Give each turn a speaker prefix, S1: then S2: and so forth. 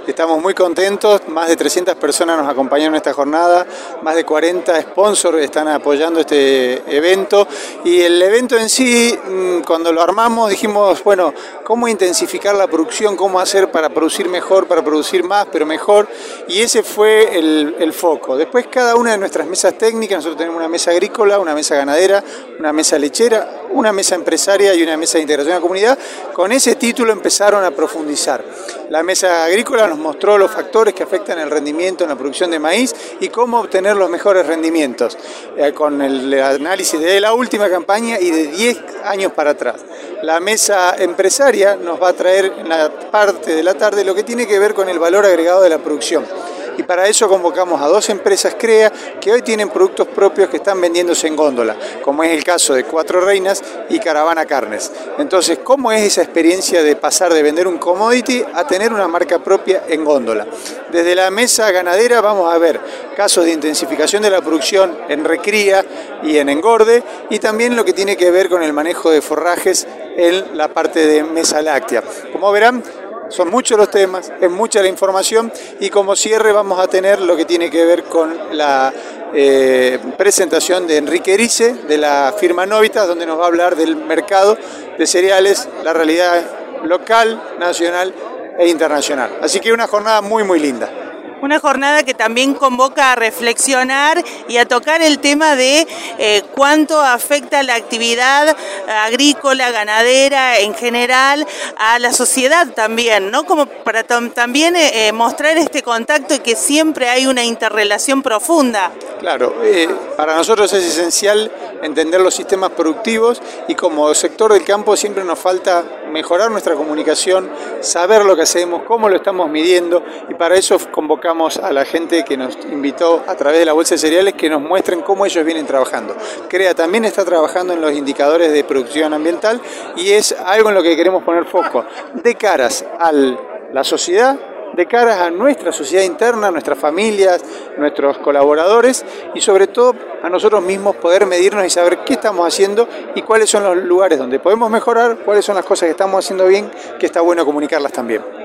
S1: Estamos muy contentos, más de 300 personas nos acompañaron en esta jornada, más de 40 sponsors están apoyando este evento y el evento en sí, cuando lo armamos dijimos, bueno, ¿cómo intensificar la producción? ¿Cómo hacer para producir mejor, para producir más, pero mejor? Y ese fue el foco. Después cada una de nuestras mesas técnicas, nosotros tenemos una mesa agrícola, una mesa ganadera, una mesa lechera, una mesa empresaria y una mesa de integración a la comunidad. Con ese título empezaron a profundizar. La mesa agrícola nos mostró los factores que afectan el rendimiento en la producción de maíz y cómo obtener los mejores rendimientos, con el análisis de la última campaña y de 10 años para atrás. La mesa empresaria nos va a traer en la parte de la tarde lo que tiene que ver con el valor agregado de la producción. Y para eso convocamos a 2 empresas CREA que hoy tienen productos propios que están vendiéndose en góndola, como es el caso de Cuatro Reinas y Caravana Carnes. Entonces, ¿cómo es esa experiencia de pasar de vender un commodity a tener una marca propia en góndola? Desde la mesa ganadera vamos a ver casos de intensificación de la producción en recría y en engorde, y también lo que tiene que ver con el manejo de forrajes en la parte de mesa láctea. Como verán, son muchos los temas, es mucha la información y como cierre vamos a tener lo que tiene que ver con la presentación de Enrique Erice, de la firma Novitas, donde nos va a hablar del mercado de cereales, la realidad local, nacional e internacional. Así que una jornada muy linda.
S2: Una jornada que también convoca a reflexionar y a tocar el tema de cuánto afecta la actividad agrícola, ganadera, en general, a la sociedad también, ¿no? Como para también mostrar este contacto y que siempre hay una interrelación profunda.
S1: Claro, para nosotros es esencial entender los sistemas productivos y como sector del campo siempre nos falta mejorar nuestra comunicación, saber lo que hacemos, cómo lo estamos midiendo, y para eso convocamos a la gente que nos invitó a través de la Bolsa de Cereales que nos muestren cómo ellos vienen trabajando. CREA también está trabajando en los indicadores de producción ambiental y es algo en lo que queremos poner foco de caras a la sociedad, de cara a nuestra sociedad interna, a nuestras familias, nuestros colaboradores y sobre todo a nosotros mismos poder medirnos y saber qué estamos haciendo y cuáles son los lugares donde podemos mejorar, cuáles son las cosas que estamos haciendo bien, que está bueno comunicarlas también.